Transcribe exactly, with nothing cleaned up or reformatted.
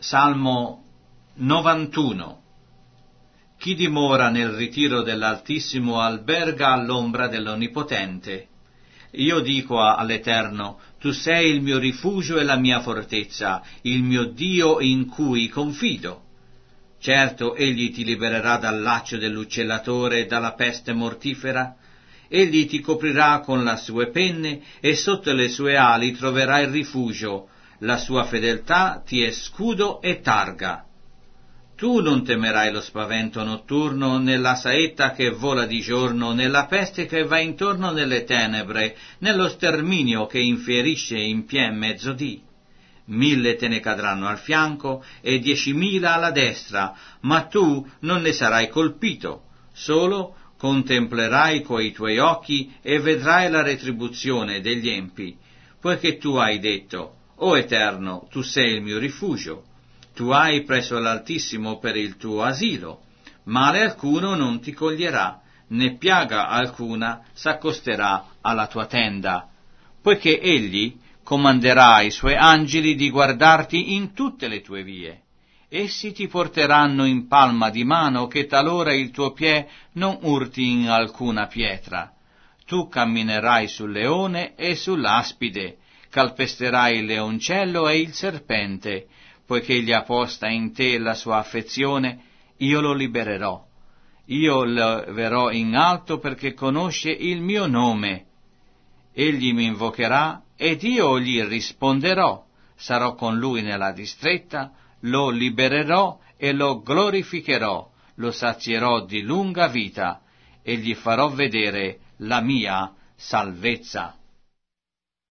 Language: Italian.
Salmo novantuno. Chi dimora nel ritiro dell'Altissimo alberga all'ombra dell'Onnipotente. Io dico all'Eterno, tu sei il mio rifugio e la mia fortezza, il mio Dio in cui confido. Certo, egli ti libererà dal laccio dell'uccellatore e dalla peste mortifera. Egli ti coprirà con le sue penne e sotto le sue ali troverai rifugio. La sua fedeltà ti è scudo e targa. Tu non temerai lo spavento notturno, né la saetta che vola di giorno, né la peste che va intorno nelle tenebre, né lo sterminio che infierisce in pie mezzodì. Mille te ne cadranno al fianco e diecimila alla destra, ma tu non ne sarai colpito. Solo contemplerai coi tuoi occhi e vedrai la retribuzione degli empi, poiché tu hai detto: O Eterno, tu sei il mio rifugio. Tu hai preso l'Altissimo per il tuo asilo. Male alcuno non ti coglierà, né piaga alcuna s'accosterà alla tua tenda, poiché egli comanderà ai suoi angeli di guardarti in tutte le tue vie. Essi ti porteranno in palma di mano, che talora il tuo piede non urti in alcuna pietra. Tu camminerai sul leone e sull'aspide, calpesterai il leoncello e il serpente. Poiché egli ha posta in te la sua affezione, io lo libererò. Io lo leverò in alto perché conosce il mio nome. Egli mi invocherà ed io gli risponderò. Sarò con lui nella distretta, lo libererò e lo glorificherò, lo sazierò di lunga vita e gli farò vedere la mia salvezza.